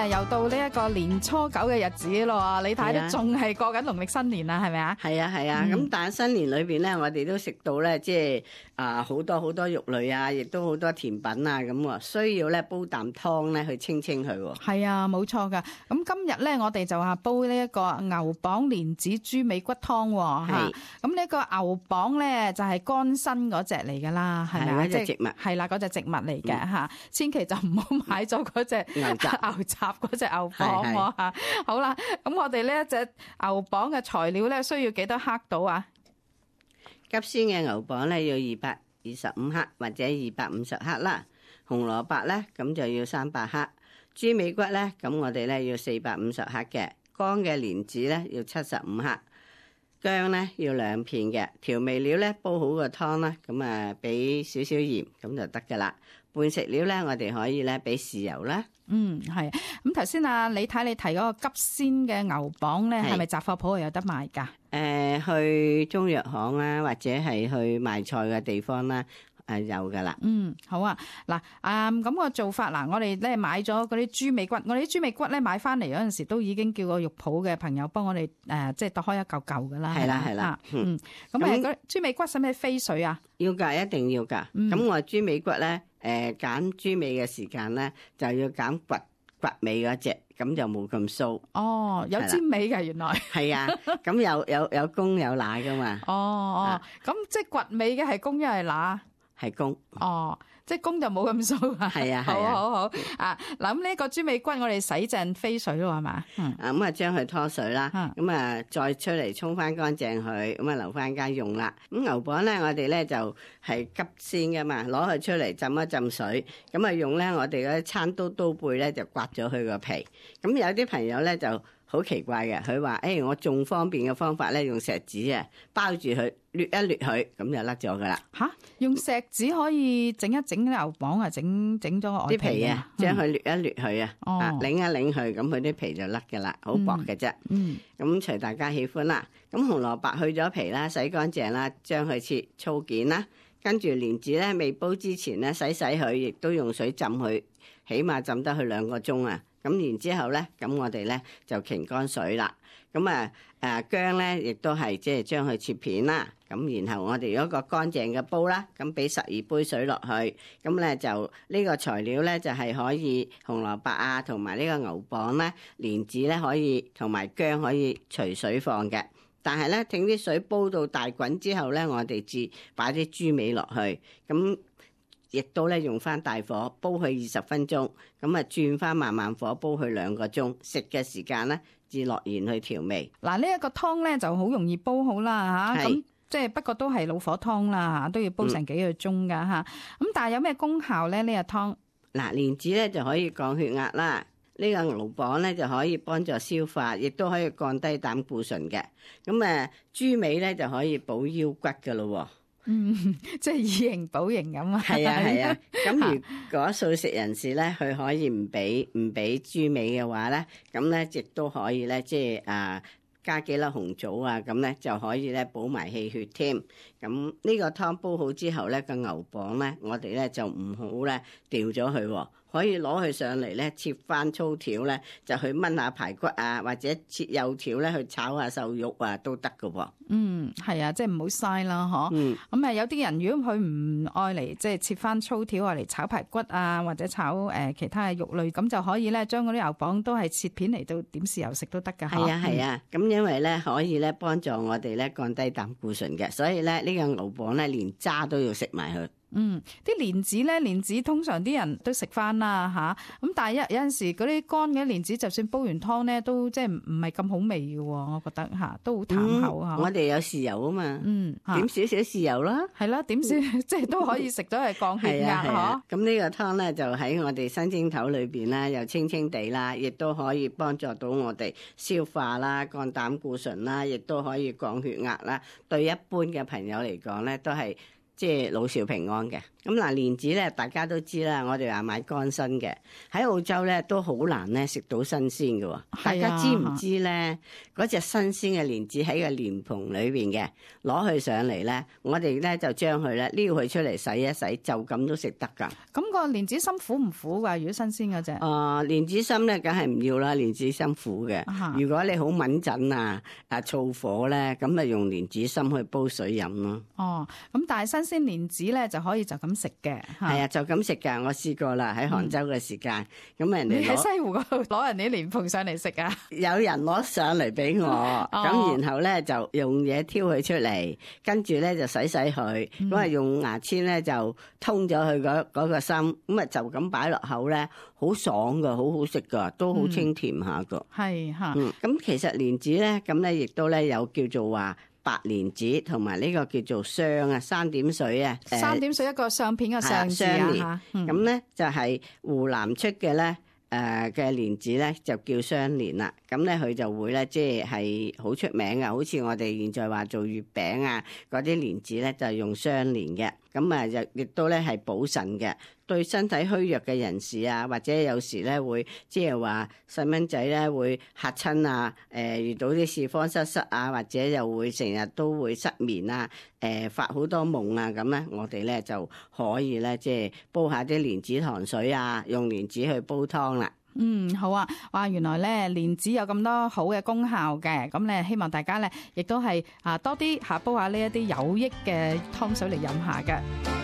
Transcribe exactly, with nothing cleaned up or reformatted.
啊，又到呢一個年初九嘅日子咯，你睇都仲係過緊農曆新年啊，係咪啊？ 係啊係啊，咁、嗯、但係新年裏邊咧，我哋都食到咧，即係啊好多好多肉類啊，亦都好多甜品啊，咁啊需要咧煲啖湯咧去清清佢。 係啊，冇錯噶。咁今日咧，我哋就話煲呢一個牛膀蓮子豬尾骨湯吓。咁呢個牛膀咧就係乾身嗰隻嚟噶啦，係咪啊？ 嗰隻植物係啦，嗰隻植物嚟嘅吓，千祈就唔好買咗嗰隻牛雜牛雜嗰隻牛膀吓。好啦，咁我哋呢一隻牛膀嘅材料咧，需要幾多克到啊？ 急鮮嘅牛膀咧要二百二十五克或者二百五十克啦。紅蘿蔔咧咁就要三百克。豬尾骨咧咁我哋咧要四百五十克嘅。乾嘅蓮子咧要七十五克。薑咧要兩片嘅。調味料咧煲好個湯啦，咁啊俾少少鹽咁就得噶啦。半食料咧我哋可以咧俾豉油啦。 嗯，係。咁頭先啊，你睇你提嗰個急鮮嘅牛膀咧，係咪雜貨鋪有得賣噶？誒、 呃，去中藥行啊，或者係去賣菜嘅地方啦、啊，誒有噶啦。 嗯，好啊。嗱，啊咁個做法嗱，我哋咧買咗嗰啲豬尾骨，我哋啲豬尾骨咧買翻嚟嗰陣時都已經叫個肉鋪嘅朋友幫我哋誒、呃，即係剁開一嚿嚿噶啦。 係啦係啦。 嗯。咁誒，嗰豬尾骨使唔使飛水啊？ 要噶，一定要噶。咁、嗯、我豬尾骨咧，誒揀豬尾嘅時間咧，就要揀掘掘尾嗰隻，咁就冇咁酥。 哦，有尖尾嘅原來。係啊，咁有有有公有乸噶嘛。 哦哦，咁即係掘尾嘅係公一係乸？ 係公。 哦，即係公就冇咁酥啊。係啊，好好好啊。嗱，咁呢個豬尾骨我哋洗淨飛水咯，係嘛？嗯。啊， 咁啊將佢拖水啦，咁、嗯、啊再出嚟沖翻乾淨佢，咁啊留翻間用啦。咁牛膀咧，我哋咧就係急鮮噶嘛，攞佢出嚟浸一浸水，咁啊用咧我哋嗰啲餐刀刀背咧就刮咗佢個皮。咁有啲朋友咧就好奇怪嘅，佢話誒我仲方便嘅方法咧，用錫紙啊包住佢，掠一掠佢，咁就甩咗噶啦。 吓，用錫紙可以整一整牛膀啊，整整咗個外皮啊， 將佢掠一掠佢啊， 哦、 啊擰一擰佢，咁佢啲皮就甩噶啦，好薄嘅啫。嗯，咁隨大家喜歡啦。咁紅蘿蔔去咗皮啦，洗乾淨啦，將佢切粗件啦。跟住蓮子咧，未煲之前咧，洗洗佢，亦都用水浸佢，起碼浸得佢兩個鐘啊。咁然之後咧，咁我哋咧就擎乾水啦。咁啊誒薑咧，亦都係即係將佢切片啦。咁然後我哋有一個乾淨嘅煲啦，咁俾十二杯水落去。咁咧就呢個材料咧就係可以紅蘿蔔啊，同埋呢個牛膀咧，蓮子咧可以同埋薑可以隨水放嘅。但係咧，整啲水煲到大滾之後咧，我哋至擺啲豬尾落去，咁亦都咧用翻大火煲佢二十分鐘，咁啊轉翻慢慢火煲佢兩個鐘，食嘅時間咧至落鹽去調味。 嗱，呢一個湯咧就好容易煲好啦嚇，咁即係不過都係老火湯啦嚇，都要煲成幾個鐘噶嚇。咁但係有咩功效咧？呢個湯嗱，蓮子咧就可以降血壓啦。呢個牛膀咧就可以幫助消化，亦都可以降低膽固醇嘅。咁誒，豬尾咧就可以補腰骨噶咯。 嗯，即係以形補形咁啊。 係啊係啊。咁如果素食人士咧，佢可以唔俾唔俾豬尾嘅話咧，咁咧亦都可以咧，即係啊加幾粒紅棗啊，咁咧就可以咧補埋氣血添。咁呢個湯煲好之後咧，個牛膀咧，我哋咧就唔好咧掉咗佢。可以攞佢上嚟咧，切翻粗條咧，就去炆下排骨啊，或者切幼條咧去炒下瘦肉啊，都得噶喎。 嗯，係啊，即係唔好嘥啦，嗬。嗯。咁啊，有啲人如果佢唔愛嚟，即係切翻粗條愛嚟炒排骨啊，或者炒誒、呃、其他嘅肉類，咁就可以咧，將嗰啲牛膀都係切片嚟到點豉油食都得噶。 係啊係啊，咁、嗯、因為咧可以咧幫助我哋咧降低膽固醇嘅，所以咧呢、這個牛膀咧連渣都要食埋佢。 嗯，啲蓮子咧，蓮子通常啲人都食翻啦吓，咁但係有有陣時嗰啲乾嘅蓮子，就算煲完湯咧，都即係唔係咁好味嘅，我覺得吓，都好淡口吓、嗯。 我哋有豉油啊嘛，嗯，點少少豉油啦， 係啦，點少即係都可以食到係降血壓嗬。 咁呢個湯咧就喺我哋新蒸頭裏邊啦，又清清地啦，亦都可以幫助到我哋消化啦、降膽固醇啦，亦都可以降血壓啦。對一般嘅朋友嚟講咧，都係即係老少平安嘅。咁嗱，蓮子咧大家都知啦，我哋話買乾身嘅，喺澳洲咧都好難咧食到新鮮嘅喎。大家知唔知咧？嗰隻新鮮嘅蓮子喺個蓮蓬裏邊嘅，攞去上嚟咧，我哋咧就將佢咧撩佢出嚟洗一洗，就咁都食得㗎。 咁個蓮子心苦唔苦㗎？如果新鮮嗰隻？ 啊，蓮子心咧，梗係唔要啦，蓮子心苦嘅。如果你好敏陣啊，啊燥火咧，咁咪用蓮子心去煲水飲咯。 哦，咁但係新鮮蓮子咧就可以就咁食嘅。 係啊，就咁食㗎。我試過啦，喺杭州嘅時間，咁、嗯、人哋喺西湖嗰度攞人哋蓮蓬上嚟食啊？ 有人攞上嚟俾我，咁、哦、然後咧就用嘢挑佢出嚟，跟住咧就洗洗佢，咁、嗯、啊用牙籤咧就通咗佢嗰嗰個心，咁啊就咁擺落口咧，好爽㗎，好好食㗎，都好清甜下㗎。 係、嗯、嚇。 嗯，咁其實蓮子咧，咁咧亦都咧有叫做話白蓮子，同埋呢個叫做雙啊，三點水啊， 三點水一個相片嘅相字啊， 咁咧、嗯、就係湖南出嘅咧。誒嘅蓮子咧就叫雙蓮啦，咁咧佢就會咧即係好出名嘅，好似我哋現在話做月餅啊嗰啲蓮子咧就係用雙蓮嘅，咁啊就亦都咧係補腎嘅，對身體虛弱嘅人士啊，或者有時咧會即係話細蚊仔咧會嚇親啊，誒遇到啲視荒失失啊，或者又會成日都會失眠啊，誒發好多夢啊，咁咧我哋咧就可以咧即係煲下啲蓮子糖水啊，用蓮子去煲湯啦。 嗯，好啊！哇，原來咧蓮子有咁多好嘅功效嘅，咁咧希望大家咧亦都係啊多啲嚇煲下呢一啲有益嘅湯水嚟飲下嘅。